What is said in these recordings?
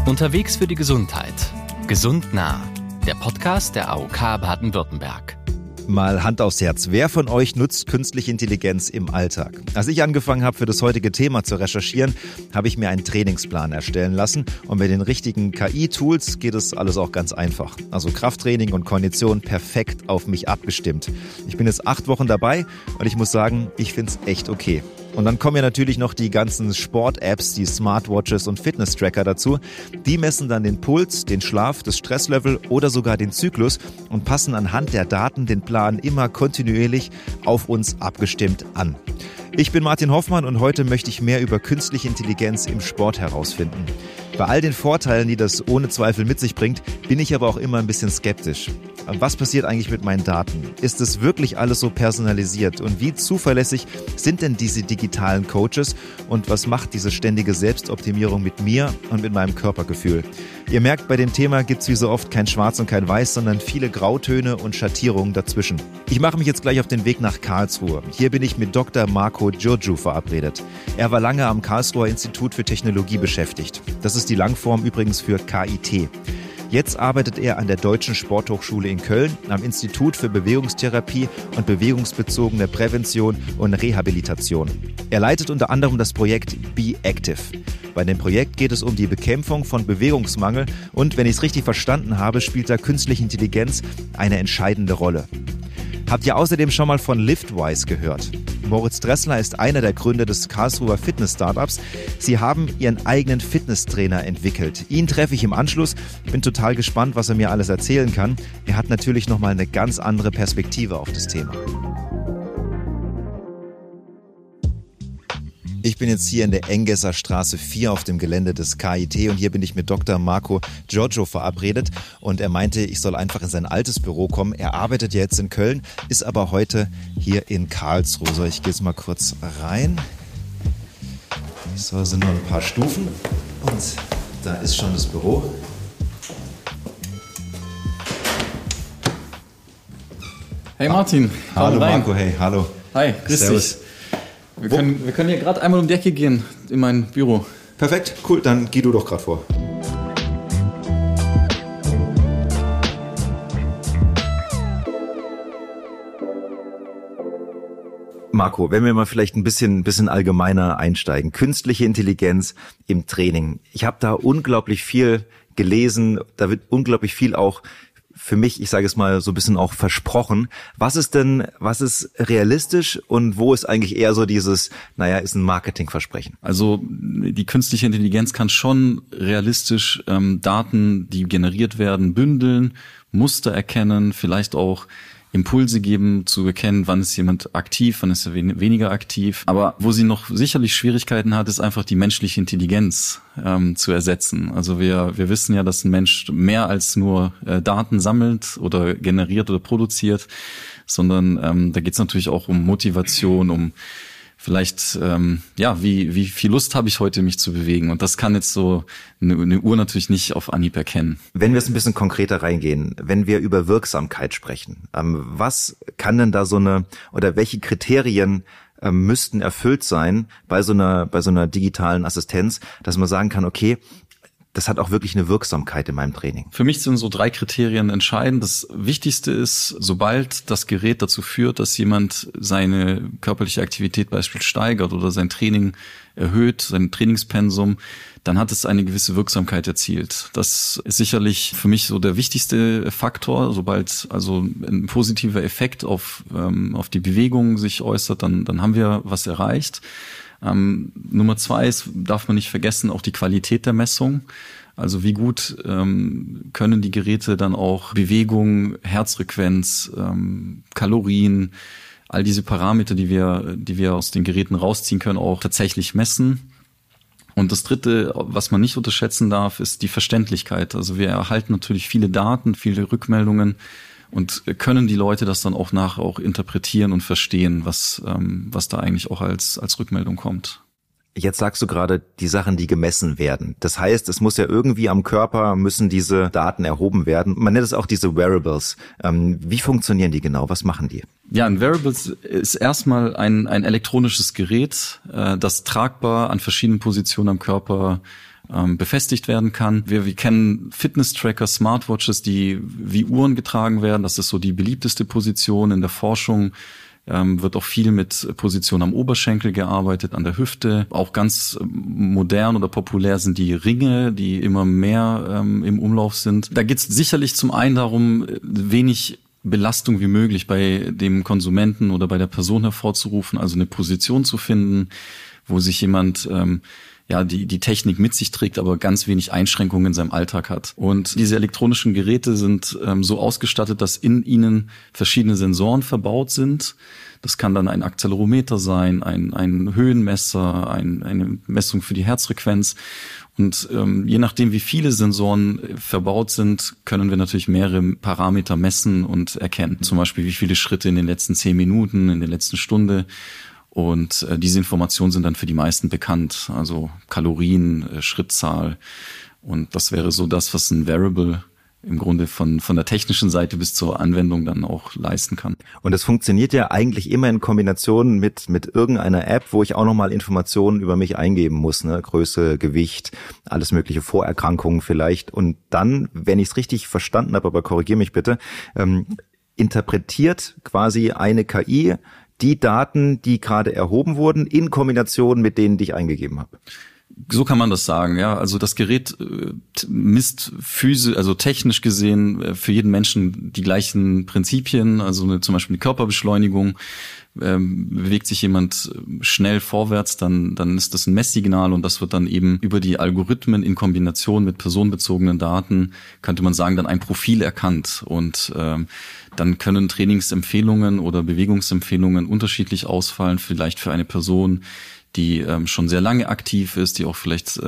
Unterwegs für die Gesundheit. Gesund nah. Der Podcast der AOK Baden-Württemberg. Mal Hand aufs Herz. Wer von euch nutzt künstliche Intelligenz im Alltag? Als ich angefangen habe, für das heutige Thema zu recherchieren, habe ich mir einen Trainingsplan erstellen lassen. Und mit den richtigen KI-Tools geht es alles auch ganz einfach. Also Krafttraining und Kondition perfekt auf mich abgestimmt. Ich bin jetzt 8 Wochen dabei und ich muss sagen, ich finde es echt okay. Und dann kommen ja natürlich noch die ganzen Sport-Apps, die Smartwatches und Fitness-Tracker dazu. Die messen dann den Puls, den Schlaf, das Stresslevel oder sogar den Zyklus und passen anhand der Daten den Plan immer kontinuierlich auf uns abgestimmt an. Ich bin Martin Hoffmann und heute möchte ich mehr über künstliche Intelligenz im Sport herausfinden. Bei all den Vorteilen, die das ohne Zweifel mit sich bringt, bin ich aber auch immer ein bisschen skeptisch. Was passiert eigentlich mit meinen Daten? Ist es wirklich alles so personalisiert? Und wie zuverlässig sind denn diese digitalen Coaches? Und was macht diese ständige Selbstoptimierung mit mir und mit meinem Körpergefühl? Ihr merkt, bei dem Thema gibt es wie so oft kein Schwarz und kein Weiß, sondern viele Grautöne und Schattierungen dazwischen. Ich mache mich jetzt gleich auf den Weg nach Karlsruhe. Hier bin ich mit Dr. Marco Giurgiu verabredet. Er war lange am Karlsruher Institut für Technologie beschäftigt. Das ist die Langform übrigens für KIT. Jetzt arbeitet er an der Deutschen Sporthochschule in Köln am Institut für Bewegungstherapie und bewegungsbezogene Prävention und Rehabilitation. Er leitet unter anderem das Projekt Be Active. Bei dem Projekt geht es um die Bekämpfung von Bewegungsmangel und, wenn ich es richtig verstanden habe, spielt da künstliche Intelligenz eine entscheidende Rolle. Habt ihr außerdem schon mal von Liftwise gehört? Moritz Dressler ist einer der Gründer des Karlsruher Fitness-Startups. Sie haben ihren eigenen Fitnesstrainer entwickelt. Ihn treffe ich im Anschluss. Ich bin total gespannt, was er mir alles erzählen kann. Er hat natürlich nochmal eine ganz andere Perspektive auf das Thema. Ich bin jetzt hier in der Engesser Straße 4 auf dem Gelände des KIT und hier bin ich mit Dr. Marco Giurgiu verabredet und er meinte, ich soll einfach in sein altes Büro kommen. Er arbeitet ja jetzt in Köln, ist aber heute hier in Karlsruhe. So, ich gehe jetzt mal kurz rein. So, sind nur ein paar Stufen und da ist schon das Büro. Hey Martin, hallo Marco, hey, hallo. Hi, grüß dich. Wir können hier gerade einmal um die Ecke gehen in mein Büro. Perfekt, cool, dann geh du doch gerade vor. Marco, wenn wir mal vielleicht ein bisschen allgemeiner einsteigen. Künstliche Intelligenz im Training. Ich habe da unglaublich viel gelesen, da wird unglaublich viel auch für mich, ich sage es mal so ein bisschen auch versprochen. Was ist realistisch und wo ist eigentlich eher so dieses, ist ein Marketingversprechen? Also die künstliche Intelligenz kann schon realistisch Daten, die generiert werden, bündeln, Muster erkennen, vielleicht auch Impulse geben, zu erkennen, wann ist jemand aktiv, wann ist er weniger aktiv. Aber wo sie noch sicherlich Schwierigkeiten hat, ist einfach die menschliche Intelligenz zu ersetzen. Also wir wissen ja, dass ein Mensch mehr als nur Daten sammelt oder generiert oder produziert, sondern da geht es natürlich auch um Motivation, um vielleicht, wie viel Lust habe ich heute, mich zu bewegen? Und das kann jetzt so eine Uhr natürlich nicht auf Anhieb erkennen. Wenn wir es ein bisschen konkreter reingehen, wenn wir über Wirksamkeit sprechen, was kann denn da oder welche Kriterien müssten erfüllt sein bei so einer digitalen Assistenz, dass man sagen kann, okay, das hat auch wirklich eine Wirksamkeit in meinem Training. Für mich sind so 3 Kriterien entscheidend. Das Wichtigste ist, sobald das Gerät dazu führt, dass jemand seine körperliche Aktivität beispielsweise steigert oder sein Training erhöht, sein Trainingspensum, dann hat es eine gewisse Wirksamkeit erzielt. Das ist sicherlich für mich so der wichtigste Faktor. Sobald also ein positiver Effekt auf die Bewegung sich äußert, dann haben wir was erreicht. Nummer 2 ist, darf man nicht vergessen, auch die Qualität der Messung. Also wie gut können die Geräte dann auch Bewegung, Herzfrequenz, Kalorien, all diese Parameter, die wir aus den Geräten rausziehen können, auch tatsächlich messen. Und das 3., was man nicht unterschätzen darf, ist die Verständlichkeit. Also wir erhalten natürlich viele Daten, viele Rückmeldungen und können die Leute das dann auch nachher auch interpretieren und verstehen, was da eigentlich auch als Rückmeldung kommt. Jetzt sagst du gerade die Sachen, die gemessen werden. Das heißt, es muss ja irgendwie am Körper, müssen diese Daten erhoben werden. Man nennt es auch diese Wearables. Wie funktionieren die genau? Was machen die? Ja, ein Wearables ist erstmal ein elektronisches Gerät, das tragbar an verschiedenen Positionen am Körper befestigt werden kann. Wir kennen Fitness-Tracker, Smartwatches, die wie Uhren getragen werden. Das ist so die beliebteste Position in der Forschung. Wird auch viel mit Position am Oberschenkel gearbeitet, an der Hüfte. Auch ganz modern oder populär sind die Ringe, die immer mehr im Umlauf sind. Da geht es sicherlich zum einen darum, wenig Belastung wie möglich bei dem Konsumenten oder bei der Person hervorzurufen, also eine Position zu finden, wo sich jemand die Technik mit sich trägt, aber ganz wenig Einschränkungen in seinem Alltag hat. Und diese elektronischen Geräte sind so ausgestattet, dass in ihnen verschiedene Sensoren verbaut sind. Das kann dann ein Accelerometer sein, ein Höhenmesser, eine Messung für die Herzfrequenz. Und je nachdem, wie viele Sensoren verbaut sind, können wir natürlich mehrere Parameter messen und erkennen. Zum Beispiel, wie viele Schritte in den letzten 10 Minuten, in der letzten Stunde. Und diese Informationen sind dann für die meisten bekannt, also Kalorien, Schrittzahl. Und das wäre so das, was ein Wearable im Grunde von der technischen Seite bis zur Anwendung dann auch leisten kann. Und das funktioniert ja eigentlich immer in Kombination mit irgendeiner App, wo ich auch nochmal Informationen über mich eingeben muss, ne? Größe, Gewicht, alles mögliche, Vorerkrankungen vielleicht. Und dann, wenn ich es richtig verstanden habe, aber korrigiere mich bitte, interpretiert quasi eine KI die Daten, die gerade erhoben wurden, in Kombination mit denen, die ich eingegeben habe. So kann man das sagen, ja. Also das Gerät misst also technisch gesehen für jeden Menschen die gleichen Prinzipien, also zum Beispiel die Körperbeschleunigung. Bewegt sich jemand schnell vorwärts, dann ist das ein Messsignal und das wird dann eben über die Algorithmen in Kombination mit personenbezogenen Daten, könnte man sagen, dann ein Profil erkannt. Und dann können Trainingsempfehlungen oder Bewegungsempfehlungen unterschiedlich ausfallen, vielleicht für eine Person, die schon sehr lange aktiv ist, die auch vielleicht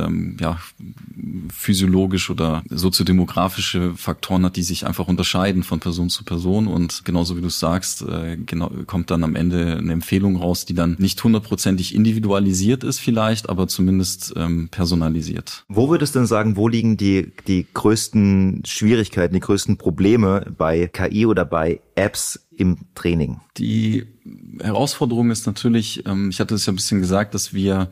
physiologisch oder soziodemografische Faktoren hat, die sich einfach unterscheiden von Person zu Person. Und genauso wie du es sagst, kommt dann am Ende eine Empfehlung raus, die dann nicht 100%ig individualisiert ist vielleicht, aber zumindest personalisiert. Wo würdest du denn sagen, wo liegen die größten Schwierigkeiten, die größten Probleme bei KI oder bei Apps im Training? Die Herausforderung ist natürlich, ich hatte es ja ein bisschen gesagt, dass wir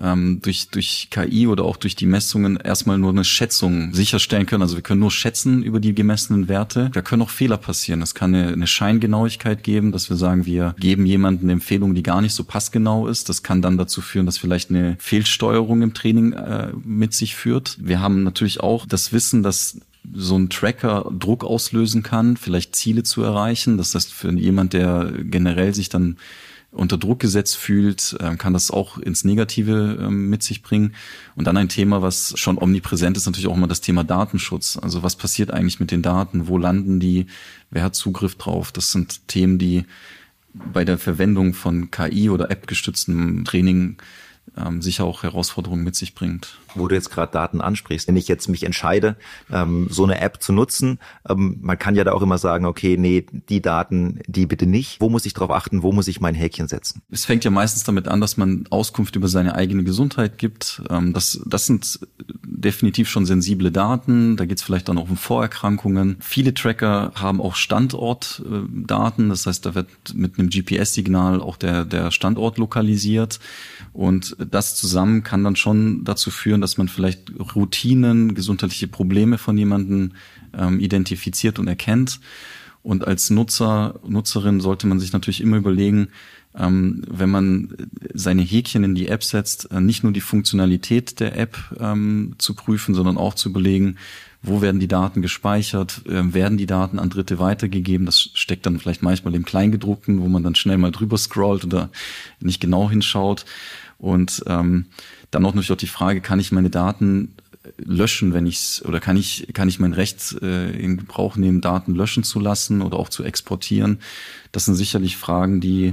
durch KI oder auch durch die Messungen erstmal nur eine Schätzung sicherstellen können. Also wir können nur schätzen über die gemessenen Werte. Da können auch Fehler passieren. Es kann eine Scheingenauigkeit geben, dass wir sagen, wir geben jemandem eine Empfehlung, die gar nicht so passgenau ist. Das kann dann dazu führen, dass vielleicht eine Fehlsteuerung im Training mit sich führt. Wir haben natürlich auch das Wissen, dass so ein Tracker Druck auslösen kann, vielleicht Ziele zu erreichen. Das heißt, für jemand, der generell sich dann unter Druck gesetzt fühlt, kann das auch ins Negative mit sich bringen. Und dann ein Thema, was schon omnipräsent ist, natürlich auch immer das Thema Datenschutz. Also was passiert eigentlich mit den Daten? Wo landen die? Wer hat Zugriff drauf? Das sind Themen, die bei der Verwendung von KI oder App-gestütztem Training sicher auch Herausforderungen mit sich bringt. Wo du jetzt gerade Daten ansprichst, wenn ich jetzt mich entscheide, so eine App zu nutzen, man kann ja da auch immer sagen, okay, nee, die Daten, die bitte nicht. Wo muss ich drauf achten? Wo muss ich mein Häkchen setzen? Es fängt ja meistens damit an, dass man Auskunft über seine eigene Gesundheit gibt. Das sind definitiv schon sensible Daten. Da geht es vielleicht dann auch um Vorerkrankungen. Viele Tracker haben auch Standortdaten. Das heißt, da wird mit einem GPS-Signal auch der Standort lokalisiert. Und das zusammen kann dann schon dazu führen, dass man vielleicht Routinen, gesundheitliche Probleme von jemandem identifiziert und erkennt. Und als Nutzerin sollte man sich natürlich immer überlegen, wenn man seine Häkchen in die App setzt, nicht nur die Funktionalität der App zu prüfen, sondern auch zu überlegen, wo werden die Daten gespeichert, werden die Daten an Dritte weitergegeben. Das steckt dann vielleicht manchmal im Kleingedruckten, wo man dann schnell mal drüber scrollt oder nicht genau hinschaut. Und dann auch natürlich auch die Frage, kann ich meine Daten löschen, oder kann ich mein Recht in Gebrauch nehmen, Daten löschen zu lassen oder auch zu exportieren? Das sind sicherlich Fragen, die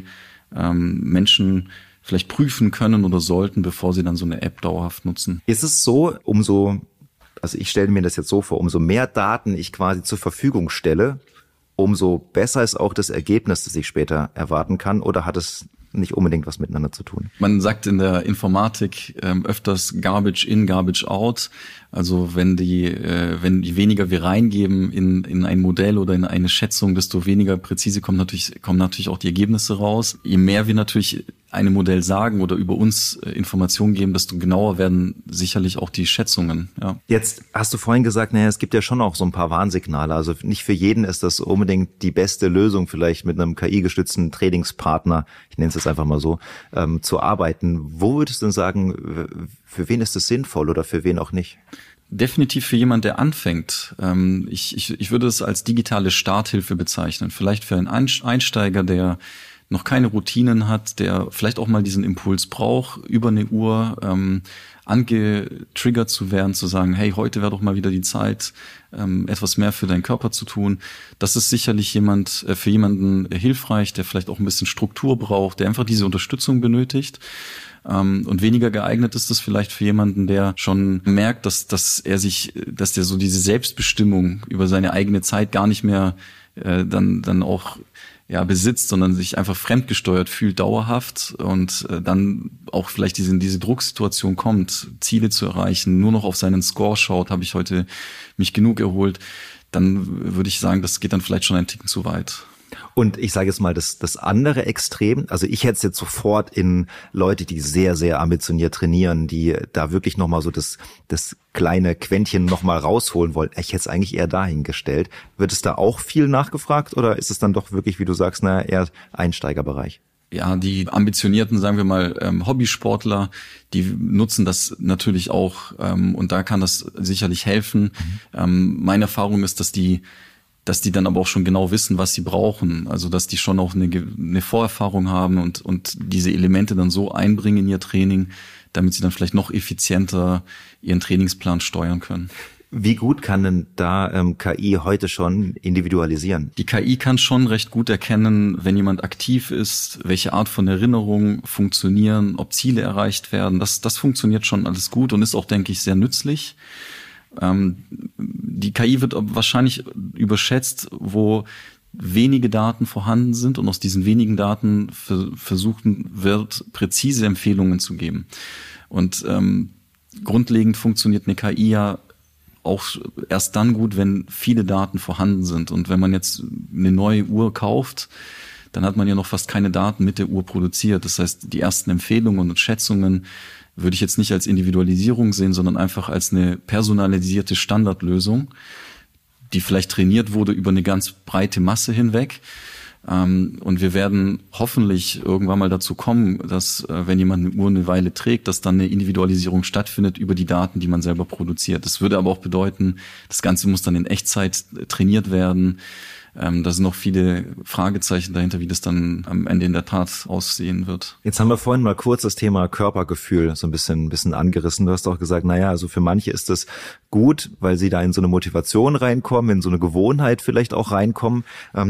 Menschen vielleicht prüfen können oder sollten, bevor sie dann so eine App dauerhaft nutzen. Ist es so, also ich stelle mir das jetzt so vor, umso mehr Daten ich quasi zur Verfügung stelle, umso besser ist auch das Ergebnis, das ich später erwarten kann, oder hat es nicht unbedingt was miteinander zu tun? Man sagt in der Informatik öfters Garbage in, Garbage out. Also wenn weniger wir reingeben in ein Modell oder in eine Schätzung, desto weniger präzise kommen natürlich auch die Ergebnisse raus. Je mehr wir natürlich einem Modell sagen oder über uns Informationen geben, desto genauer werden sicherlich auch die Schätzungen. Ja. Jetzt hast du vorhin gesagt, naja, es gibt ja schon auch so ein paar Warnsignale. Also nicht für jeden ist das unbedingt die beste Lösung, vielleicht mit einem KI-gestützten Trainingspartner, ich nenne es jetzt einfach mal so, zu arbeiten. Wo würdest du denn sagen, für wen ist das sinnvoll oder für wen auch nicht? Definitiv für jemand, der anfängt. Ich würde es als digitale Starthilfe bezeichnen. Vielleicht für einen Einsteiger, der noch keine Routinen hat, der vielleicht auch mal diesen Impuls braucht, über eine Uhr angetriggert zu werden, zu sagen, hey, heute wäre doch mal wieder die Zeit, etwas mehr für deinen Körper zu tun. Das ist sicherlich für jemanden hilfreich, der vielleicht auch ein bisschen Struktur braucht, der einfach diese Unterstützung benötigt. Und weniger geeignet ist es vielleicht für jemanden, der schon merkt, dass der so diese Selbstbestimmung über seine eigene Zeit gar nicht mehr dann auch besitzt, sondern sich einfach fremdgesteuert fühlt dauerhaft und dann auch vielleicht diese Drucksituation kommt, Ziele zu erreichen, nur noch auf seinen Score schaut, habe ich heute mich genug erholt, dann würde ich sagen, das geht dann vielleicht schon einen Ticken zu weit. Und ich sage jetzt mal, das andere Extrem, also ich hätte es jetzt sofort in Leute, die sehr, sehr ambitioniert trainieren, die da wirklich nochmal so das kleine Quäntchen nochmal rausholen wollen. Ich hätte es eigentlich eher dahingestellt. Wird es da auch viel nachgefragt oder ist es dann doch wirklich, wie du sagst, eher Einsteigerbereich? Ja, die ambitionierten, sagen wir mal, Hobbysportler, die nutzen das natürlich auch und da kann das sicherlich helfen. Meine Erfahrung ist, dass die dann aber auch schon genau wissen, was sie brauchen. Also, dass die schon auch eine Vorerfahrung haben und diese Elemente dann so einbringen in ihr Training, damit sie dann vielleicht noch effizienter ihren Trainingsplan steuern können. Wie gut kann denn da KI heute schon individualisieren? Die KI kann schon recht gut erkennen, wenn jemand aktiv ist, welche Art von Erinnerungen funktionieren, ob Ziele erreicht werden. Das funktioniert schon alles gut und ist auch, denke ich, sehr nützlich. Die KI wird wahrscheinlich überschätzt, wo wenige Daten vorhanden sind und aus diesen wenigen Daten versuchen wird, präzise Empfehlungen zu geben. Und grundlegend funktioniert eine KI ja auch erst dann gut, wenn viele Daten vorhanden sind. Und wenn man jetzt eine neue Uhr kauft, dann hat man ja noch fast keine Daten mit der Uhr produziert. Das heißt, die ersten Empfehlungen und Schätzungen würde ich jetzt nicht als Individualisierung sehen, sondern einfach als eine personalisierte Standardlösung, die vielleicht trainiert wurde über eine ganz breite Masse hinweg. Und wir werden hoffentlich irgendwann mal dazu kommen, dass, wenn jemand eine Uhr eine Weile trägt, dass dann eine Individualisierung stattfindet über die Daten, die man selber produziert. Das würde aber auch bedeuten, das Ganze muss dann in Echtzeit trainiert werden. Da sind noch viele Fragezeichen dahinter, wie das dann am Ende in der Tat aussehen wird. Jetzt haben wir vorhin mal kurz das Thema Körpergefühl so ein bisschen angerissen. Du hast auch gesagt, also für manche ist das gut, weil sie da in so eine Motivation reinkommen, in so eine Gewohnheit vielleicht auch reinkommen,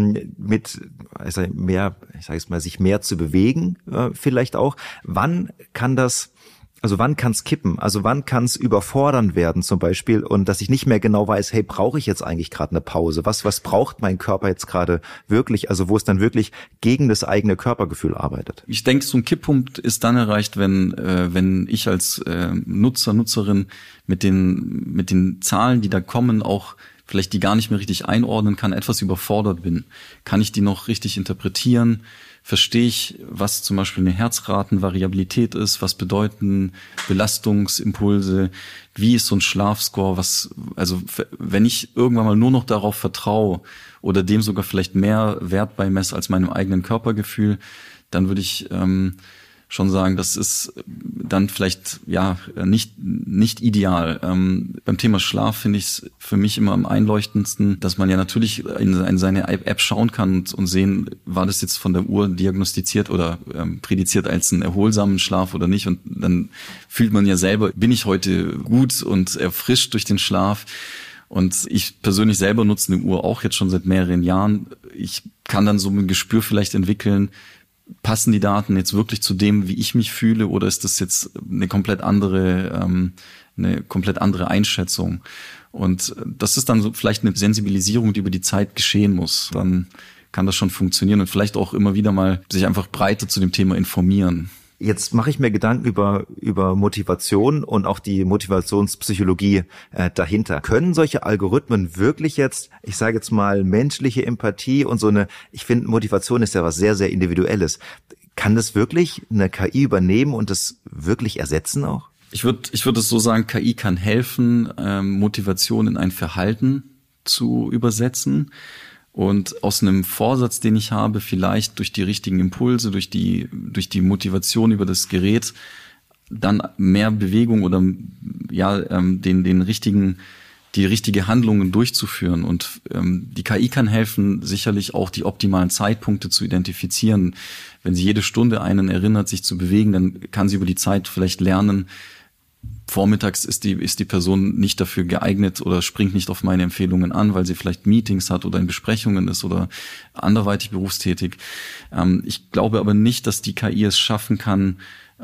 sich mehr zu bewegen, vielleicht auch. Wann kann es kippen? Also wann kann es überfordernd werden zum Beispiel und dass ich nicht mehr genau weiß, hey, brauche ich jetzt eigentlich gerade eine Pause? Was braucht mein Körper jetzt gerade wirklich? Also wo es dann wirklich gegen das eigene Körpergefühl arbeitet? Ich denke, so ein Kipppunkt ist dann erreicht, wenn ich als Nutzerin mit den Zahlen, die da kommen, auch vielleicht die gar nicht mehr richtig einordnen kann, etwas überfordert bin. Kann ich die noch richtig interpretieren? Verstehe ich, was zum Beispiel eine Herzratenvariabilität ist, was bedeuten Belastungsimpulse, wie ist so ein Schlafscore, wenn ich irgendwann mal nur noch darauf vertraue oder dem sogar vielleicht mehr Wert beimesse als meinem eigenen Körpergefühl, dann würde ich schon sagen, das ist dann vielleicht nicht ideal. Beim Thema Schlaf finde ich es für mich immer am einleuchtendsten, dass man ja natürlich in seine App schauen kann und sehen, war das jetzt von der Uhr diagnostiziert oder prädiziert als einen erholsamen Schlaf oder nicht. Und dann fühlt man ja selber, bin ich heute gut und erfrischt durch den Schlaf. Und ich persönlich selber nutze eine Uhr auch jetzt schon seit mehreren Jahren. Ich kann dann so ein Gespür vielleicht entwickeln, passen die Daten jetzt wirklich zu dem, wie ich mich fühle, oder ist das jetzt eine komplett andere Einschätzung? Und das ist dann so vielleicht eine Sensibilisierung, die über die Zeit geschehen muss. Dann kann das schon funktionieren und vielleicht auch immer wieder mal sich einfach breiter zu dem Thema informieren. Jetzt mache ich mir Gedanken über Motivation und auch die Motivationspsychologie dahinter. Können solche Algorithmen wirklich jetzt, ich sage jetzt mal, menschliche Empathie und ich finde, Motivation ist ja was sehr, sehr Individuelles. Kann das wirklich eine KI übernehmen und das wirklich ersetzen auch? Ich würde es so sagen, KI kann helfen, Motivation in ein Verhalten zu übersetzen und aus einem Vorsatz, den ich habe, vielleicht durch die richtigen Impulse, durch die Motivation über das Gerät dann mehr Bewegung oder die richtige Handlungen durchzuführen. Und die KI kann helfen, sicherlich auch die optimalen Zeitpunkte zu identifizieren. Wenn sie jede Stunde einen erinnert, sich zu bewegen, dann kann sie über die Zeit vielleicht lernen, vormittags ist die Person nicht dafür geeignet oder springt nicht auf meine Empfehlungen an, weil sie vielleicht Meetings hat oder in Besprechungen ist oder anderweitig berufstätig. Ich glaube aber nicht, dass die KI es schaffen kann,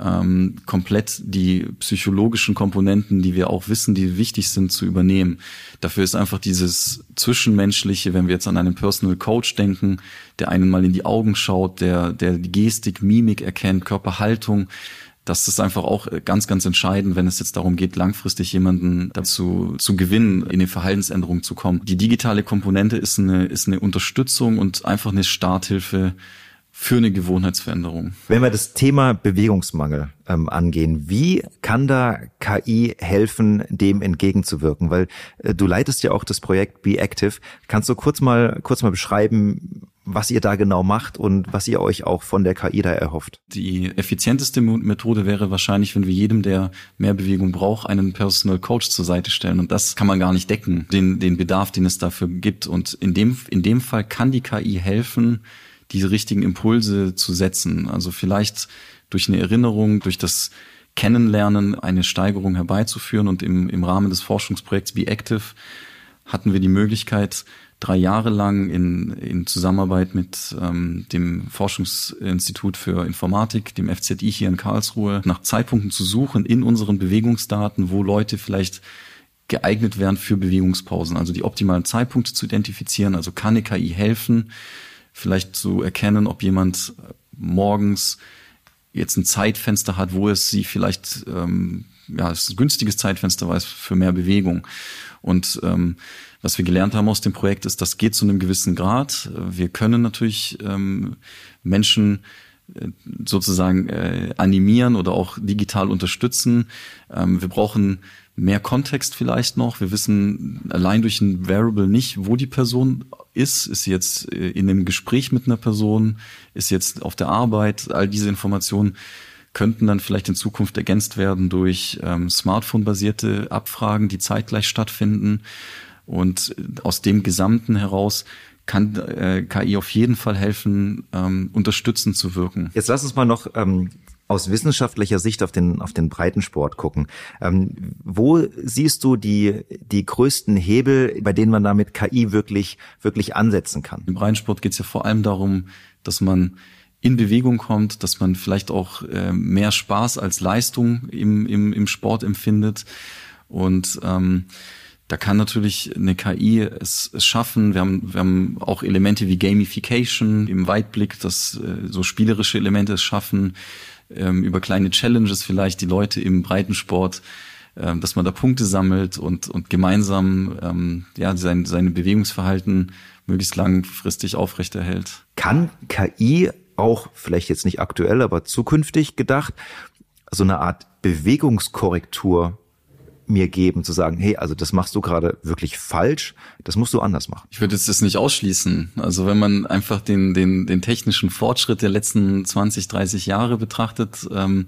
komplett die psychologischen Komponenten, die wir auch wissen, die wichtig sind, zu übernehmen. Dafür ist einfach dieses Zwischenmenschliche, wenn wir jetzt an einen Personal Coach denken, der einen mal in die Augen schaut, der die Gestik, Mimik erkennt, Körperhaltung. Das ist einfach auch ganz, ganz entscheidend, wenn es jetzt darum geht, langfristig jemanden dazu zu gewinnen, in die Verhaltensänderung zu kommen. Die digitale Komponente ist eine Unterstützung und einfach eine Starthilfe für eine Gewohnheitsveränderung. Wenn wir das Thema Bewegungsmangel angehen, wie kann da KI helfen, dem entgegenzuwirken? Weil du leitest ja auch das Projekt Be Active. Kannst du kurz mal beschreiben, was ihr da genau macht und was ihr euch auch von der KI da erhofft? Die effizienteste Methode wäre wahrscheinlich, wenn wir jedem, der mehr Bewegung braucht, einen Personal Coach zur Seite stellen. Und das kann man gar nicht decken, den Bedarf, den es dafür gibt. Und in dem Fall kann die KI helfen, diese richtigen Impulse zu setzen. Also vielleicht durch eine Erinnerung, durch das Kennenlernen eine Steigerung herbeizuführen. Und im Rahmen des Forschungsprojekts Be Active hatten wir die Möglichkeit, 3 Jahre lang in Zusammenarbeit mit dem Forschungsinstitut für Informatik, dem FZI hier in Karlsruhe, nach Zeitpunkten zu suchen in unseren Bewegungsdaten, wo Leute vielleicht geeignet wären für Bewegungspausen. Also die optimalen Zeitpunkte zu identifizieren. Also kann eine KI helfen, vielleicht zu erkennen, ob jemand morgens jetzt ein Zeitfenster hat, wo es sie vielleicht, es ist ein günstiges Zeitfenster war es für mehr Bewegung. Und was wir gelernt haben aus dem Projekt ist, das geht zu einem gewissen Grad. Wir können natürlich Menschen sozusagen animieren oder auch digital unterstützen. Wir brauchen mehr Kontext vielleicht noch. Wir wissen allein durch ein Variable nicht, wo die Person ist. Ist sie jetzt in einem Gespräch mit einer Person? Ist sie jetzt auf der Arbeit? All diese Informationen könnten dann vielleicht in Zukunft ergänzt werden durch Smartphone-basierte Abfragen, die zeitgleich stattfinden. Und aus dem Gesamten heraus kann KI auf jeden Fall helfen, unterstützend zu wirken. Jetzt lass uns mal noch aus wissenschaftlicher Sicht auf den Breitensport gucken. Wo siehst du die größten Hebel, bei denen man damit KI wirklich ansetzen kann? Im Breitensport geht es ja vor allem darum, dass man in Bewegung kommt, dass man vielleicht auch mehr Spaß als Leistung im Sport empfindet. Und da kann natürlich eine KI es schaffen. Wir haben auch Elemente wie Gamification im Weitblick, dass so spielerische Elemente es schaffen, über kleine Challenges vielleicht die Leute im Breitensport, dass man da Punkte sammelt und gemeinsam seine Bewegungsverhalten möglichst langfristig aufrechterhält. Kann KI auch, vielleicht jetzt nicht aktuell, aber zukünftig gedacht, so eine Art Bewegungskorrektur mir geben, zu sagen, hey, also das machst du gerade wirklich falsch, das musst du anders machen? Ich würde jetzt das nicht ausschließen. Also wenn man einfach den technischen Fortschritt der letzten 20, 30 Jahre betrachtet,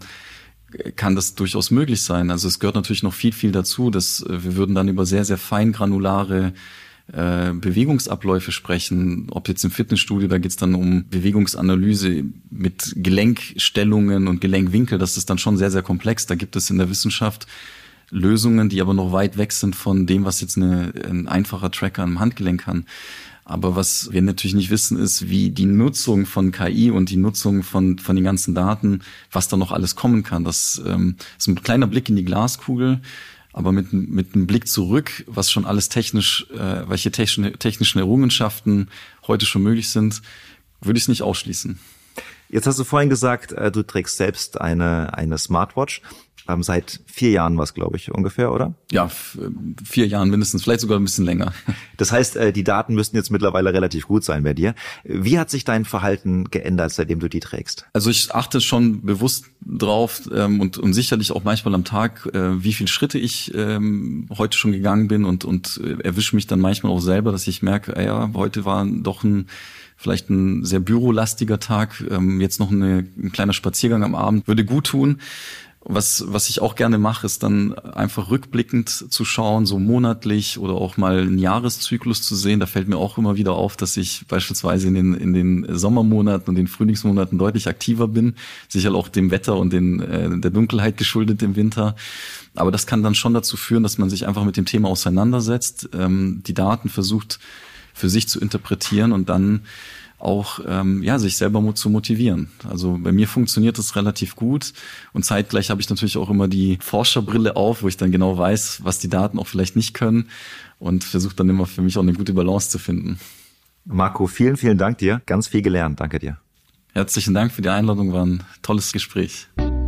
kann das durchaus möglich sein. Also es gehört natürlich noch viel, viel dazu, dass wir würden dann über sehr, sehr feingranulare Bewegungsabläufe sprechen, ob jetzt im Fitnessstudio, da geht es dann um Bewegungsanalyse mit Gelenkstellungen und Gelenkwinkel, das ist dann schon sehr, sehr komplex. Da gibt es in der Wissenschaft Lösungen, die aber noch weit weg sind von dem, was jetzt ein einfacher Tracker am Handgelenk kann. Aber was wir natürlich nicht wissen, ist, wie die Nutzung von KI und die Nutzung von den ganzen Daten, was da noch alles kommen kann. Das ist ein kleiner Blick in die Glaskugel, aber mit einem Blick zurück, was schon alles welche technischen Errungenschaften heute schon möglich sind, würde ich es nicht ausschließen. Jetzt hast du vorhin gesagt, du trägst selbst eine Smartwatch. Seit 4 Jahren was, glaube ich, ungefähr, oder? Ja, 4 Jahren mindestens, vielleicht sogar ein bisschen länger. Das heißt, die Daten müssten jetzt mittlerweile relativ gut sein bei dir. Wie hat sich dein Verhalten geändert, seitdem du die trägst? Also ich achte schon bewusst drauf und sicherlich auch manchmal am Tag, wie viele Schritte ich heute schon gegangen bin und erwische mich dann manchmal auch selber, dass ich merke, ja, heute war doch vielleicht ein sehr bürolastiger Tag, jetzt noch ein kleiner Spaziergang am Abend würde gut tun. Was ich auch gerne mache, ist dann einfach rückblickend zu schauen, so monatlich oder auch mal einen Jahreszyklus zu sehen. Da fällt mir auch immer wieder auf, dass ich beispielsweise in den Sommermonaten und den Frühlingsmonaten deutlich aktiver bin. Sicher auch dem Wetter und der Dunkelheit geschuldet im Winter. Aber das kann dann schon dazu führen, dass man sich einfach mit dem Thema auseinandersetzt, die Daten versucht für sich zu interpretieren und dann auch sich selber zu motivieren. Also bei mir funktioniert das relativ gut und zeitgleich habe ich natürlich auch immer die Forscherbrille auf, wo ich dann genau weiß, was die Daten auch vielleicht nicht können und versuche dann immer für mich auch eine gute Balance zu finden. Marco, vielen, vielen Dank dir. Ganz viel gelernt. Danke dir. Herzlichen Dank für die Einladung, war ein tolles Gespräch.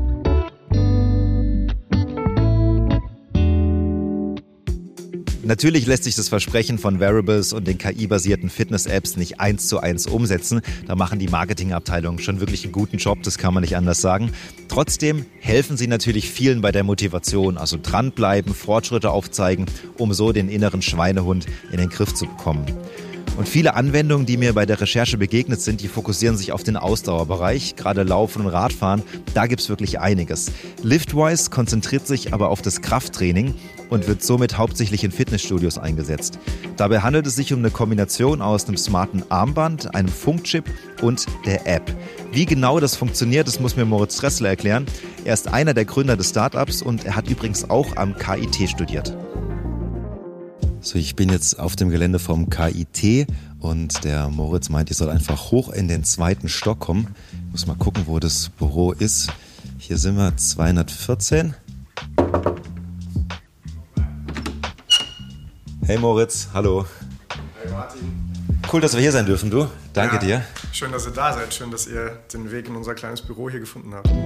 Natürlich lässt sich das Versprechen von Wearables und den KI-basierten Fitness-Apps nicht 1:1 umsetzen. Da machen die Marketingabteilungen schon wirklich einen guten Job, das kann man nicht anders sagen. Trotzdem helfen sie natürlich vielen bei der Motivation, also dranbleiben, Fortschritte aufzeigen, um so den inneren Schweinehund in den Griff zu bekommen. Und viele Anwendungen, die mir bei der Recherche begegnet sind, die fokussieren sich auf den Ausdauerbereich, gerade Laufen und Radfahren, da gibt's wirklich einiges. Liftwise konzentriert sich aber auf das Krafttraining und wird somit hauptsächlich in Fitnessstudios eingesetzt. Dabei handelt es sich um eine Kombination aus einem smarten Armband, einem Funkchip und der App. Wie genau das funktioniert, das muss mir Moritz Dressler erklären. Er ist einer der Gründer des Startups und er hat übrigens auch am KIT studiert. So, ich bin jetzt auf dem Gelände vom KIT und der Moritz meint, ich soll einfach hoch in den 2. Stock kommen. Ich muss mal gucken, wo das Büro ist. Hier sind wir 214. Hey Moritz, hallo. Hey Martin. Cool, dass wir hier sein dürfen, du. Danke dir. Schön, dass ihr da seid. Schön, dass ihr den Weg in unser kleines Büro hier gefunden habt.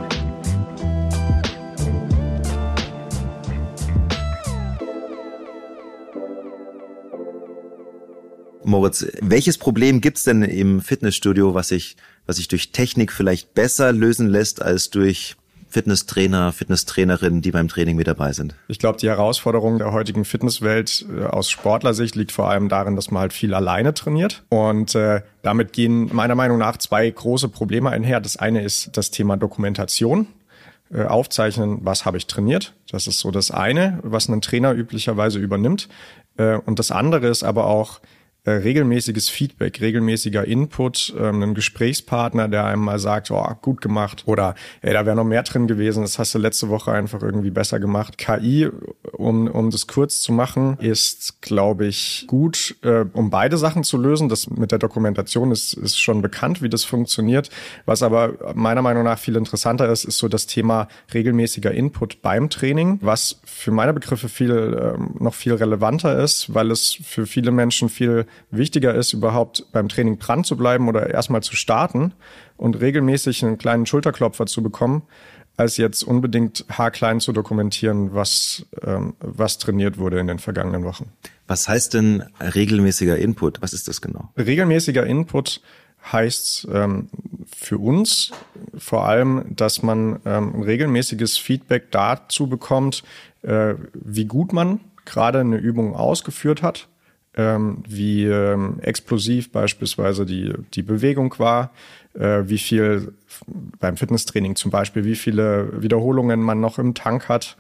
Moritz, welches Problem gibt's denn im Fitnessstudio, was sich durch Technik vielleicht besser lösen lässt als durch Fitnesstrainer, Fitnesstrainerinnen, die beim Training mit dabei sind? Ich glaube, die Herausforderung der heutigen Fitnesswelt aus Sportlersicht liegt vor allem darin, dass man halt viel alleine trainiert. Und damit gehen meiner Meinung nach 2 große Probleme einher. Das eine ist das Thema Dokumentation. Aufzeichnen, was habe ich trainiert. Das ist so das eine, was ein Trainer üblicherweise übernimmt. Und das andere ist aber auch regelmäßiges Feedback, regelmäßiger Input, einen Gesprächspartner, der einem mal sagt, oh, gut gemacht oder da wäre noch mehr drin gewesen, das hast du letzte Woche einfach irgendwie besser gemacht. KI, um das kurz zu machen, ist, glaube ich, gut, um beide Sachen zu lösen. Das mit der Dokumentation ist schon bekannt, wie das funktioniert. Was aber meiner Meinung nach viel interessanter ist so das Thema regelmäßiger Input beim Training, was für meine Begriffe noch viel relevanter ist, weil es für viele Menschen viel wichtiger ist, überhaupt beim Training dran zu bleiben oder erstmal zu starten und regelmäßig einen kleinen Schulterklopfer zu bekommen, als jetzt unbedingt haarklein zu dokumentieren, was trainiert wurde in den vergangenen Wochen. Was heißt denn regelmäßiger Input? Was ist das genau? Regelmäßiger Input heißt für uns vor allem, dass man ein regelmäßiges Feedback dazu bekommt, wie gut man gerade eine Übung ausgeführt hat, wie explosiv beispielsweise die Bewegung war, wie viel beim Fitnesstraining zum Beispiel, wie viele Wiederholungen man noch im Tank hat,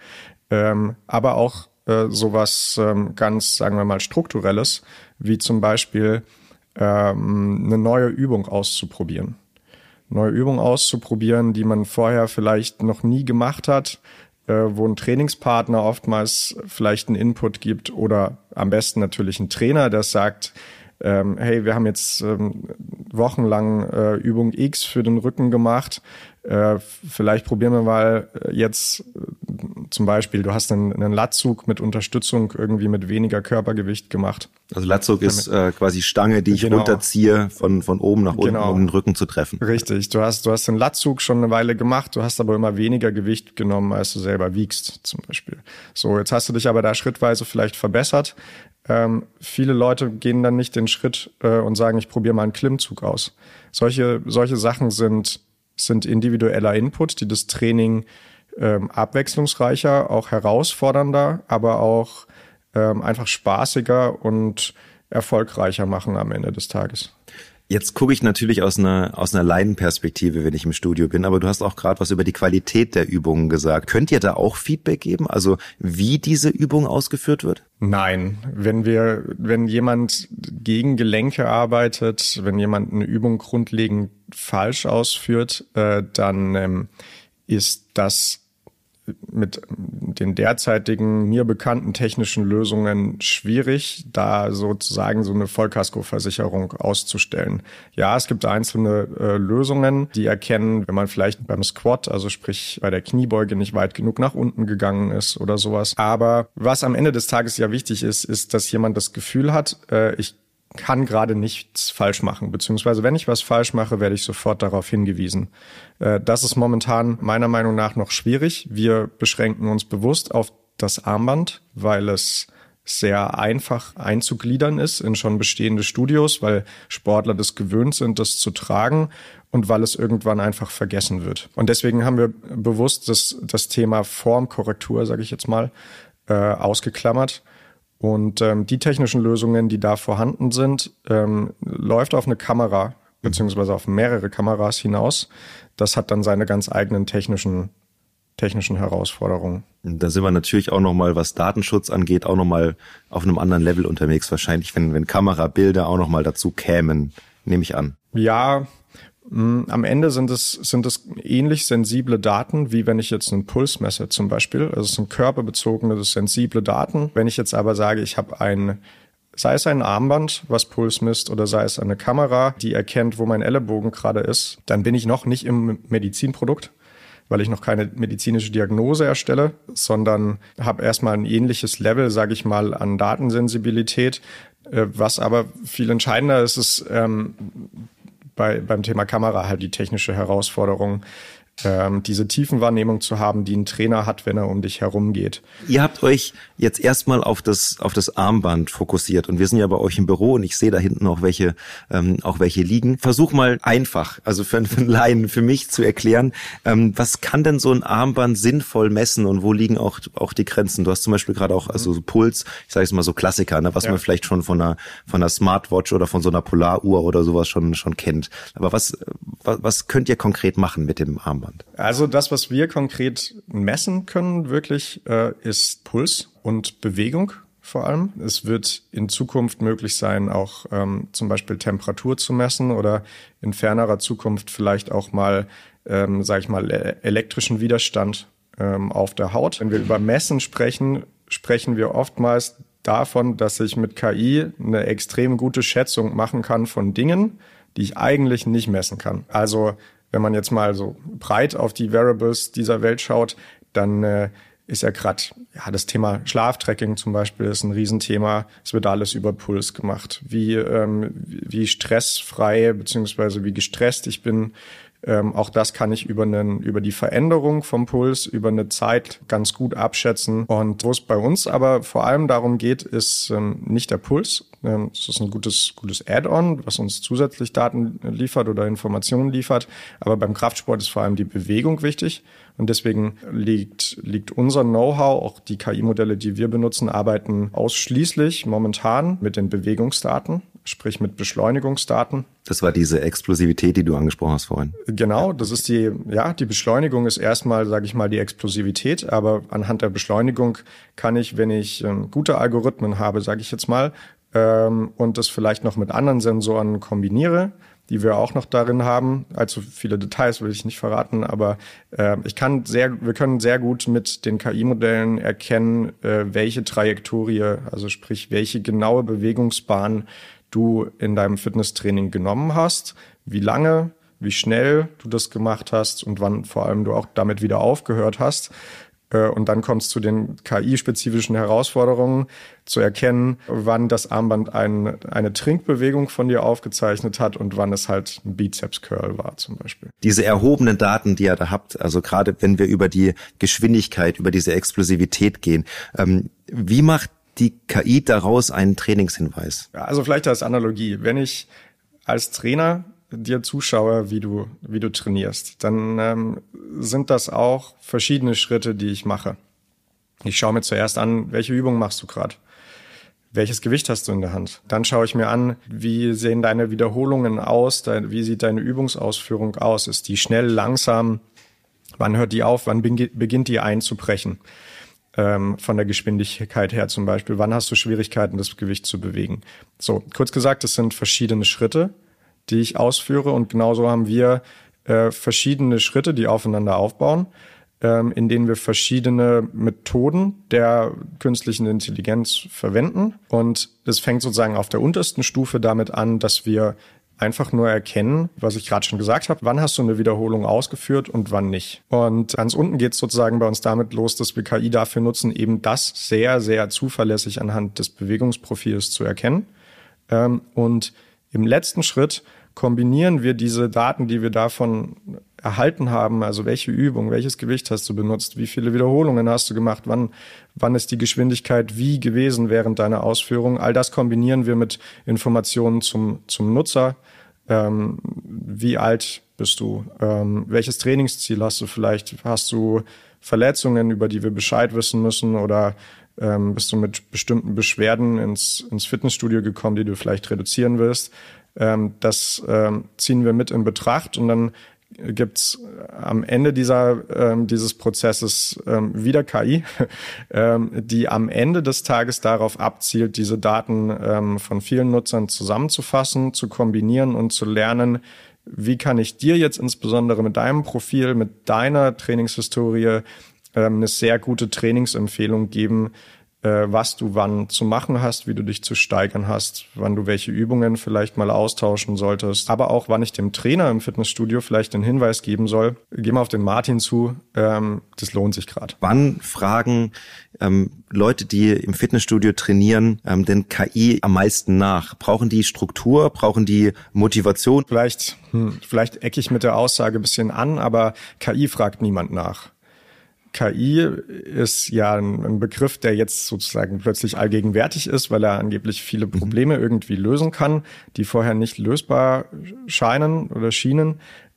aber auch sowas ganz, sagen wir mal, Strukturelles, wie zum Beispiel eine neue Übung auszuprobieren. Neue Übung auszuprobieren, die man vorher vielleicht noch nie gemacht hat, wo ein Trainingspartner oftmals vielleicht einen Input gibt oder am besten natürlich ein Trainer, der sagt, hey, wir haben jetzt wochenlang Übung X für den Rücken gemacht. Vielleicht probieren wir mal jetzt zum Beispiel, du hast einen Latzug mit Unterstützung irgendwie mit weniger Körpergewicht gemacht. Also Latzug ist quasi Stange, die ich runterziehe von oben nach unten, um den Rücken zu treffen. Richtig, du hast den Latzug schon eine Weile gemacht, du hast aber immer weniger Gewicht genommen, als du selber wiegst zum Beispiel. So, jetzt hast du dich aber da schrittweise vielleicht verbessert. Viele Leute gehen dann nicht den Schritt und sagen, ich probiere mal einen Klimmzug aus. Solche Sachen sind individueller Input, die das Training abwechslungsreicher, auch herausfordernder, aber auch einfach spaßiger und erfolgreicher machen am Ende des Tages. Jetzt gucke ich natürlich aus einer Laienperspektive, wenn ich im Studio bin, aber du hast auch gerade was über die Qualität der Übungen gesagt. Könnt ihr da auch Feedback geben, also wie diese Übung ausgeführt wird? Nein, wenn jemand gegen Gelenke arbeitet, wenn jemand eine Übung grundlegend falsch ausführt, dann ist das mit den derzeitigen mir bekannten technischen Lösungen schwierig, da sozusagen so eine Vollkaskoversicherung auszustellen. Ja, es gibt einzelne Lösungen, die erkennen, wenn man vielleicht beim Squat, also sprich bei der Kniebeuge nicht weit genug nach unten gegangen ist oder sowas. Aber was am Ende des Tages ja wichtig ist, dass jemand das Gefühl hat, ich kann gerade nichts falsch machen, beziehungsweise wenn ich was falsch mache, werde ich sofort darauf hingewiesen. Das ist momentan meiner Meinung nach noch schwierig. Wir beschränken uns bewusst auf das Armband, weil es sehr einfach einzugliedern ist in schon bestehende Studios, weil Sportler das gewöhnt sind, das zu tragen und weil es irgendwann einfach vergessen wird. Und deswegen haben wir bewusst das Thema Formkorrektur, sage ich jetzt mal, ausgeklammert. Und die technischen Lösungen, die da vorhanden sind, läuft auf eine Kamera beziehungsweise auf mehrere Kameras hinaus. Das hat dann seine ganz eigenen technischen Herausforderungen. Da sind wir natürlich auch nochmal, was Datenschutz angeht, auch nochmal auf einem anderen Level unterwegs. Wahrscheinlich, wenn Kamerabilder auch nochmal dazu kämen, nehme ich an. Ja, am Ende sind es ähnlich sensible Daten, wie wenn ich jetzt einen Puls messe zum Beispiel. Also es sind körperbezogene, sensible Daten. Wenn ich jetzt aber sage, ich habe sei es ein Armband, was Puls misst, oder sei es eine Kamera, die erkennt, wo mein Ellenbogen gerade ist, dann bin ich noch nicht im Medizinprodukt, weil ich noch keine medizinische Diagnose erstelle, sondern habe erstmal ein ähnliches Level, sage ich mal, an Datensensibilität. Was aber viel entscheidender ist beim Thema Kamera halt die technische Herausforderung, diese Tiefenwahrnehmung zu haben, die ein Trainer hat, wenn er um dich herum geht. Ihr habt euch jetzt erstmal auf das Armband fokussiert und wir sind ja bei euch im Büro und ich sehe da hinten auch welche liegen. Versuch mal einfach, also für einen Laien, für mich zu erklären, was kann denn so ein Armband sinnvoll messen und wo liegen auch die Grenzen? Du hast zum Beispiel gerade auch also so Puls, ich sage jetzt mal so Klassiker, ne, was man vielleicht schon von einer Smartwatch oder von so einer Polaruhr oder sowas schon kennt. Aber was könnt ihr konkret machen mit dem Armband? Also das, was wir konkret messen können, wirklich, ist Puls und Bewegung vor allem. Es wird in Zukunft möglich sein, auch zum Beispiel Temperatur zu messen oder in fernerer Zukunft vielleicht auch mal, elektrischen Widerstand auf der Haut. Wenn wir über Messen sprechen wir oftmals davon, dass ich mit KI eine extrem gute Schätzung machen kann von Dingen, die ich eigentlich nicht messen kann. Also wenn man jetzt mal so breit auf die Wearables dieser Welt schaut, dann ist ja gerade das Thema Schlaftracking zum Beispiel ist ein Riesenthema. Es wird alles über Puls gemacht. Wie stressfrei beziehungsweise wie gestresst ich bin. Auch das kann ich über die Veränderung vom Puls über eine Zeit ganz gut abschätzen. Und wo es bei uns aber vor allem darum geht, ist nicht der Puls. Es ist ein gutes Add-on, was uns zusätzlich Daten liefert oder Informationen liefert. Aber beim Kraftsport ist vor allem die Bewegung wichtig. Und deswegen liegt unser Know-how, auch die KI-Modelle, die wir benutzen, arbeiten ausschließlich momentan mit den Bewegungsdaten, sprich mit Beschleunigungsdaten. Das war diese Explosivität, die du angesprochen hast vorhin. Genau, das ist die Beschleunigung ist erstmal, sage ich mal, die Explosivität, aber anhand der Beschleunigung kann ich, wenn ich gute Algorithmen habe, sage ich jetzt mal, und das vielleicht noch mit anderen Sensoren kombiniere, die wir auch noch darin haben. Allzu viele Details will ich nicht verraten, aber wir können sehr gut mit den KI-Modellen erkennen, welche Trajektorie, also sprich, welche genaue Bewegungsbahn du in deinem Fitnesstraining genommen hast, wie lange, wie schnell du das gemacht hast und wann vor allem du auch damit wieder aufgehört hast. Und dann kommt es zu den KI-spezifischen Herausforderungen, zu erkennen, wann das Armband eine Trinkbewegung von dir aufgezeichnet hat und wann es halt ein Bizeps-Curl war zum Beispiel. Diese erhobenen Daten, die ihr da habt, also gerade wenn wir über die Geschwindigkeit, über diese Explosivität gehen, wie macht die KI daraus einen Trainingshinweis? Ja, also vielleicht als Analogie, wenn ich als Trainer dir zuschaue, wie du trainierst, dann sind das auch verschiedene Schritte, die ich mache. Ich schaue mir zuerst an, welche Übung machst du gerade? Welches Gewicht hast du in der Hand? Dann schaue ich mir an, wie sehen deine Wiederholungen aus? Wie sieht deine Übungsausführung aus? Ist die schnell, langsam? Wann hört die auf? Wann beginnt die einzubrechen? Von der Geschwindigkeit her zum Beispiel. Wann hast du Schwierigkeiten, das Gewicht zu bewegen? So, kurz gesagt, es sind verschiedene Schritte, die ich ausführe. Und genauso haben wir verschiedene Schritte, die aufeinander aufbauen, in denen wir verschiedene Methoden der künstlichen Intelligenz verwenden. Und es fängt sozusagen auf der untersten Stufe damit an, dass wir einfach nur erkennen, was ich gerade schon gesagt habe, wann hast du eine Wiederholung ausgeführt und wann nicht. Und ganz unten geht es sozusagen bei uns damit los, dass wir KI dafür nutzen, eben das sehr, sehr zuverlässig anhand des Bewegungsprofils zu erkennen. Und im letzten Schritt kombinieren wir diese Daten, die wir davon erhalten haben, also welche Übung, welches Gewicht hast du benutzt, wie viele Wiederholungen hast du gemacht, wann ist die Geschwindigkeit wie gewesen während deiner Ausführung. All das kombinieren wir mit Informationen zum Nutzer. Wie alt bist du? Welches Trainingsziel hast du vielleicht? Hast du Verletzungen, über die wir Bescheid wissen müssen, oder bist du mit bestimmten Beschwerden ins Fitnessstudio gekommen, die du vielleicht reduzieren willst? Das ziehen wir mit in Betracht, und dann gibt's am Ende dieses Prozesses wieder KI, die am Ende des Tages darauf abzielt, diese Daten von vielen Nutzern zusammenzufassen, zu kombinieren und zu lernen, wie kann ich dir jetzt insbesondere mit deinem Profil, mit deiner Trainingshistorie eine sehr gute Trainingsempfehlung geben, was du wann zu machen hast, wie du dich zu steigern hast, wann du welche Übungen vielleicht mal austauschen solltest, aber auch wann ich dem Trainer im Fitnessstudio vielleicht den Hinweis geben soll, geh mal auf den Martin zu, das lohnt sich gerade. Wann fragen Leute, die im Fitnessstudio trainieren, denn KI am meisten nach? Brauchen die Struktur, brauchen die Motivation? Vielleicht ecke ich mit der Aussage ein bisschen an, aber KI fragt niemand nach. KI ist ja ein Begriff, der jetzt sozusagen plötzlich allgegenwärtig ist, weil er angeblich viele Probleme irgendwie lösen kann, die vorher nicht lösbar scheinen oder schienen.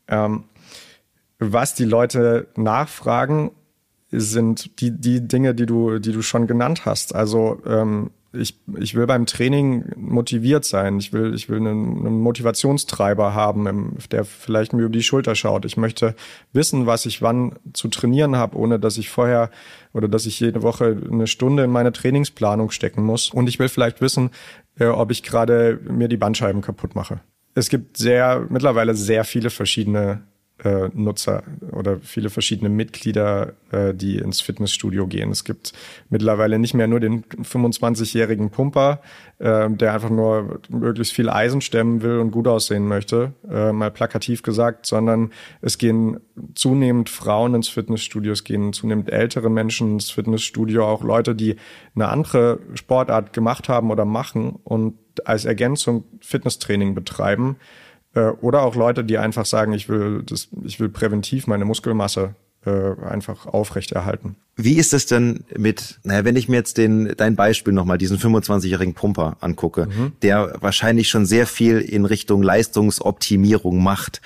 Was die Leute nachfragen, sind die Dinge, die du schon genannt hast. Also ich will beim Training motiviert sein. Ich will einen Motivationstreiber haben, der vielleicht mir über die Schulter schaut. Ich möchte wissen, was ich wann zu trainieren habe, ohne dass ich vorher oder dass ich jede Woche eine Stunde in meine Trainingsplanung stecken muss. Und ich will vielleicht wissen, ob ich gerade mir die Bandscheiben kaputt mache. Es gibt mittlerweile sehr viele verschiedene Nutzer oder viele verschiedene Mitglieder, die ins Fitnessstudio gehen. Es gibt mittlerweile nicht mehr nur den 25-jährigen Pumper, der einfach nur möglichst viel Eisen stemmen will und gut aussehen möchte, mal plakativ gesagt, sondern es gehen zunehmend Frauen ins Fitnessstudio, es gehen zunehmend ältere Menschen ins Fitnessstudio, auch Leute, die eine andere Sportart gemacht haben oder machen und als Ergänzung Fitnesstraining betreiben. Oder auch Leute, die einfach sagen, ich will präventiv meine Muskelmasse einfach aufrechterhalten. Wie ist es denn wenn ich mir jetzt dein Beispiel nochmal, diesen 25-jährigen Pumper angucke, der wahrscheinlich schon sehr viel in Richtung Leistungsoptimierung macht,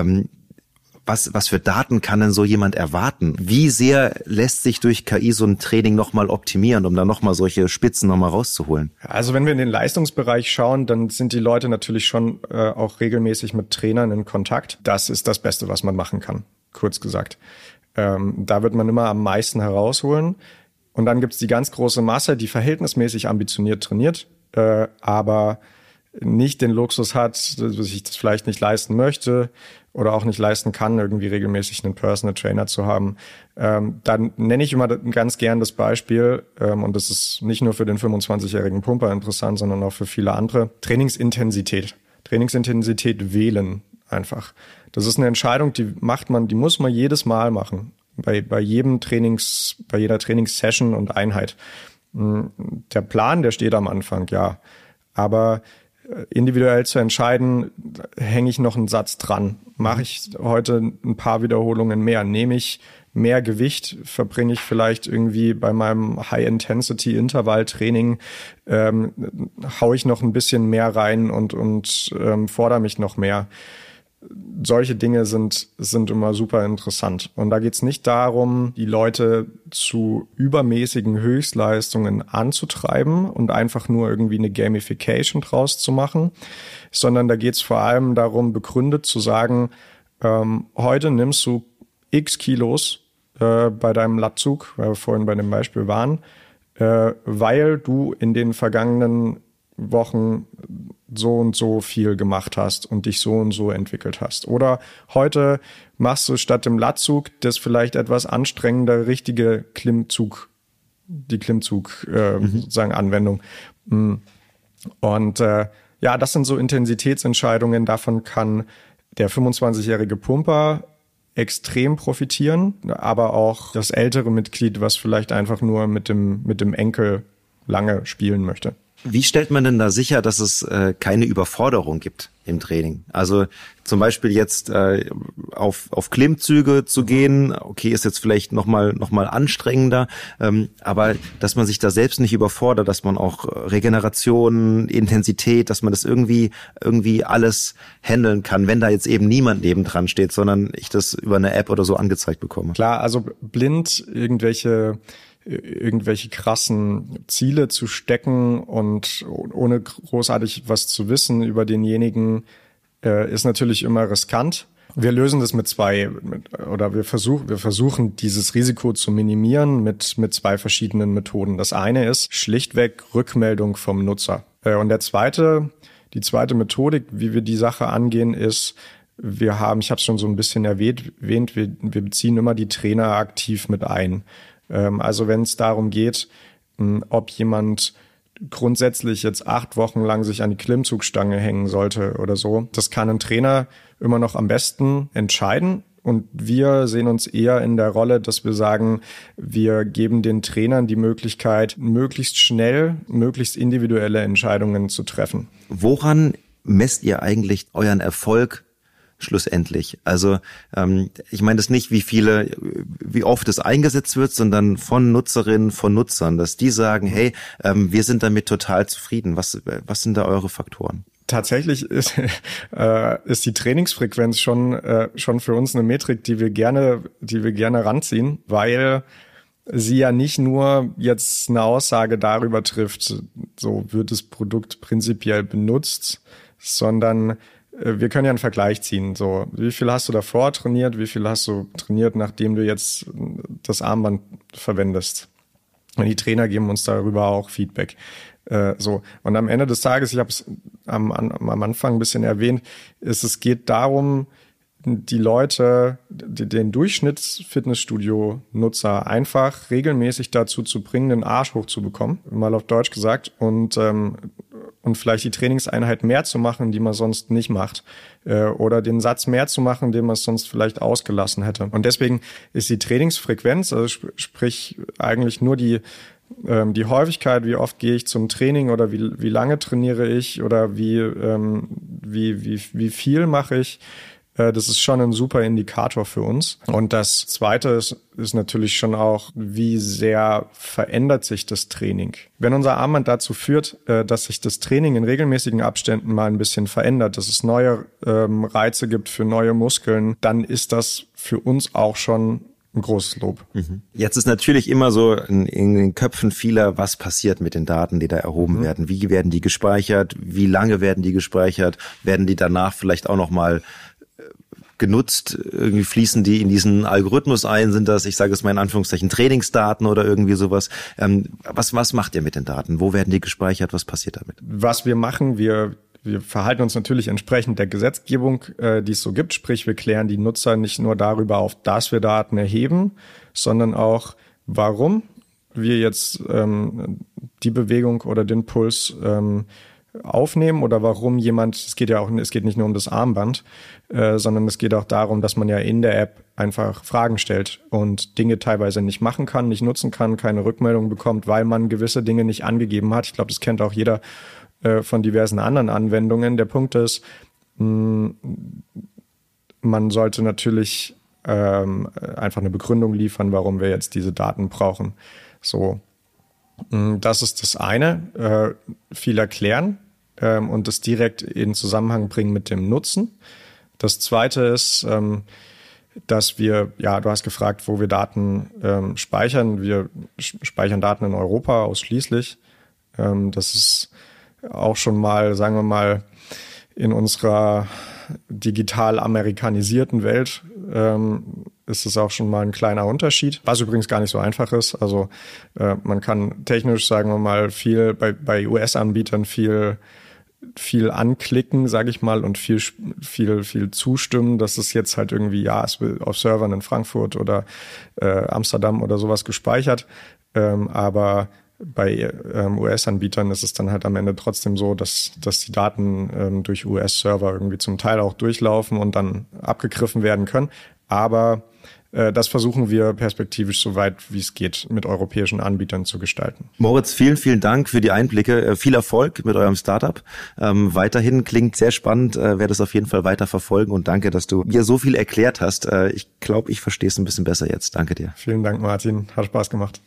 was für Daten kann denn so jemand erwarten? Wie sehr lässt sich durch KI so ein Training nochmal optimieren, um da nochmal solche Spitzen nochmal rauszuholen? Also wenn wir in den Leistungsbereich schauen, dann sind die Leute natürlich schon auch regelmäßig mit Trainern in Kontakt. Das ist das Beste, was man machen kann, kurz gesagt. Da wird man immer am meisten herausholen. Und dann gibt's die ganz große Masse, die verhältnismäßig ambitioniert trainiert, aber nicht den Luxus hat, dass ich das vielleicht nicht leisten möchte oder auch nicht leisten kann, irgendwie regelmäßig einen Personal Trainer zu haben, dann nenne ich immer ganz gern das Beispiel, und das ist nicht nur für den 25-jährigen Pumper interessant, sondern auch für viele andere, Trainingsintensität wählen einfach. Das ist eine Entscheidung, die muss man jedes Mal machen, bei jeder Trainingssession und Einheit. Der Plan, der steht am Anfang, ja, aber individuell zu entscheiden, hänge ich noch einen Satz dran. Mache ich heute ein paar Wiederholungen mehr? Nehme ich mehr Gewicht? Verbringe ich vielleicht irgendwie bei meinem High-Intensity-Intervall-Training, haue ich noch ein bisschen mehr rein und fordere mich noch mehr? Solche Dinge sind immer super interessant. Und da geht's nicht darum, die Leute zu übermäßigen Höchstleistungen anzutreiben und einfach nur irgendwie eine Gamification draus zu machen, sondern da geht's vor allem darum, begründet zu sagen, heute nimmst du x Kilos bei deinem Latzug, weil wir vorhin bei dem Beispiel waren, weil du in den vergangenen Wochen so und so viel gemacht hast und dich so und so entwickelt hast. Oder heute machst du statt dem Latzug das vielleicht etwas anstrengender, richtige sozusagen Anwendung. Und das sind so Intensitätsentscheidungen, davon kann der 25-jährige Pumper extrem profitieren, aber auch das ältere Mitglied, was vielleicht einfach nur mit dem Enkel lange spielen möchte. Wie stellt man denn da sicher, dass es keine Überforderung gibt im Training? Also zum Beispiel jetzt auf Klimmzüge zu gehen, okay, ist jetzt vielleicht noch mal anstrengender, aber dass man sich da selbst nicht überfordert, dass man auch Regeneration, Intensität, dass man das irgendwie alles handeln kann, wenn da jetzt eben niemand nebendran steht, sondern ich das über eine App oder so angezeigt bekomme. Klar, also blind irgendwelche krassen Ziele zu stecken und ohne großartig was zu wissen über denjenigen, ist natürlich immer riskant. Wir lösen das wir versuchen dieses Risiko zu minimieren mit zwei verschiedenen Methoden. Das eine ist schlichtweg Rückmeldung vom Nutzer. Und die zweite Methodik, wie wir die Sache angehen, ist, ich habe es schon so ein bisschen erwähnt, wir beziehen immer die Trainer aktiv mit ein. Also wenn es darum geht, ob jemand grundsätzlich jetzt 8 Wochen lang sich an die Klimmzugstange hängen sollte oder so, das kann ein Trainer immer noch am besten entscheiden. Und wir sehen uns eher in der Rolle, dass wir sagen, wir geben den Trainern die Möglichkeit, möglichst schnell, möglichst individuelle Entscheidungen zu treffen. Woran messt ihr eigentlich euren Erfolg schlussendlich? Also ich meine das nicht, wie oft es eingesetzt wird, sondern von Nutzerinnen, von Nutzern, dass die sagen, hey, wir sind damit total zufrieden. Was sind da eure Faktoren? Tatsächlich ist die Trainingsfrequenz schon für uns eine Metrik, die wir gerne ranziehen, weil sie ja nicht nur jetzt eine Aussage darüber trifft, so wird das Produkt prinzipiell benutzt, sondern wir können ja einen Vergleich ziehen. So, wie viel hast du davor trainiert? Wie viel hast du trainiert, nachdem du jetzt das Armband verwendest? Und die Trainer geben uns darüber auch Feedback. Und am Ende des Tages, ich habe es am Anfang ein bisschen erwähnt, es geht darum, die Leute, den Durchschnitts-Fitnessstudio-Nutzer einfach regelmäßig dazu zu bringen, den Arsch hochzubekommen, mal auf Deutsch gesagt, und vielleicht die Trainingseinheit mehr zu machen, die man sonst nicht macht, oder den Satz mehr zu machen, den man sonst vielleicht ausgelassen hätte. Und deswegen ist die Trainingsfrequenz, also sprich eigentlich nur die Häufigkeit, wie oft gehe ich zum Training oder wie lange trainiere ich oder wie viel mache ich, das ist schon ein super Indikator für uns. Und das Zweite ist natürlich schon auch, wie sehr verändert sich das Training. Wenn unser Armband dazu führt, dass sich das Training in regelmäßigen Abständen mal ein bisschen verändert, dass es neue Reize gibt für neue Muskeln, dann ist das für uns auch schon ein großes Lob. Jetzt ist natürlich immer so in den Köpfen vieler, was passiert mit den Daten, die da erhoben werden? Wie werden die gespeichert? Wie lange werden die gespeichert? Werden die danach vielleicht auch noch mal genutzt? Irgendwie fließen die in diesen Algorithmus ein? Sind das, ich sage es mal in Anführungszeichen, Trainingsdaten oder irgendwie sowas? Was macht ihr mit den Daten? Wo werden die gespeichert? Was passiert damit? Was wir machen, wir wir verhalten uns natürlich entsprechend der Gesetzgebung, die es so gibt. Sprich, wir klären die Nutzer nicht nur darüber auf, dass wir Daten erheben, sondern auch, warum wir jetzt die Bewegung oder den Puls aufnehmen oder warum jemand, es geht nicht nur um das Armband, sondern es geht auch darum, dass man ja in der App einfach Fragen stellt und Dinge teilweise nicht machen kann, nicht nutzen kann, keine Rückmeldung bekommt, weil man gewisse Dinge nicht angegeben hat. Ich glaube, das kennt auch jeder von diversen anderen Anwendungen. Der Punkt ist, man sollte natürlich einfach eine Begründung liefern, warum wir jetzt diese Daten brauchen. So, das ist das eine, viel erklären und das direkt in Zusammenhang bringen mit dem Nutzen. Das zweite ist, dass wir, du hast gefragt, wo wir Daten speichern. Wir speichern Daten in Europa ausschließlich. Das ist auch schon mal, sagen wir mal, in unserer digital amerikanisierten Welt ist es auch schon mal ein kleiner Unterschied, was übrigens gar nicht so einfach ist. Also man kann technisch, sagen wir mal, viel bei US-Anbietern viel anklicken, sage ich mal, und viel zustimmen, dass es jetzt halt irgendwie, es wird auf Servern in Frankfurt oder Amsterdam oder sowas gespeichert, aber bei US-Anbietern ist es dann halt am Ende trotzdem so, dass die Daten durch US-Server irgendwie zum Teil auch durchlaufen und dann abgegriffen werden können. Aber das versuchen wir perspektivisch so weit wie es geht mit europäischen Anbietern zu gestalten. Moritz, vielen, vielen Dank für die Einblicke. Viel Erfolg mit eurem Startup. Weiterhin klingt sehr spannend, werde es auf jeden Fall weiter verfolgen und danke, dass du mir so viel erklärt hast. Ich glaube, ich verstehe es ein bisschen besser jetzt. Danke dir. Vielen Dank, Martin. Hat Spaß gemacht.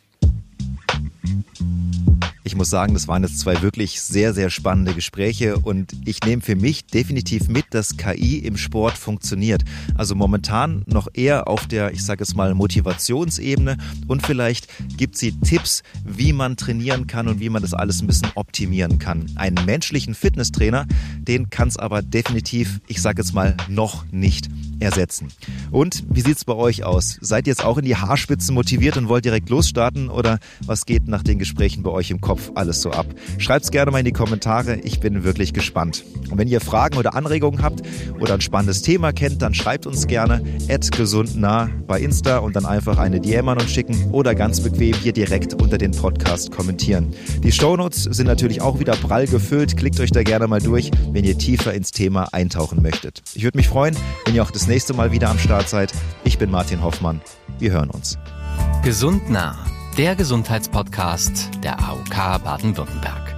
Ich muss sagen, das waren jetzt 2 wirklich sehr, sehr spannende Gespräche und ich nehme für mich definitiv mit, dass KI im Sport funktioniert. Also momentan noch eher auf der, ich sage jetzt mal, Motivationsebene und vielleicht gibt sie Tipps, wie man trainieren kann und wie man das alles ein bisschen optimieren kann. Einen menschlichen Fitnesstrainer, den kann es aber definitiv, ich sage jetzt mal, noch nicht ersetzen. Und wie sieht's bei euch aus? Seid ihr jetzt auch in die Haarspitzen motiviert und wollt direkt losstarten oder was geht nach den Gesprächen bei euch im Kopf alles so ab? Schreibt's gerne mal in die Kommentare, ich bin wirklich gespannt. Und wenn ihr Fragen oder Anregungen habt oder ein spannendes Thema kennt, dann schreibt uns gerne @gesundnah bei Insta und dann einfach eine DM an uns schicken oder ganz bequem hier direkt unter den Podcast kommentieren. Die Shownotes sind natürlich auch wieder prall gefüllt, klickt euch da gerne mal durch, wenn ihr tiefer ins Thema eintauchen möchtet. Ich würde mich freuen, wenn ihr auch das nächste Mal wieder am Start seid. Ich bin Martin Hoffmann, wir hören uns. Gesund nah, der Gesundheitspodcast der AOK Baden-Württemberg.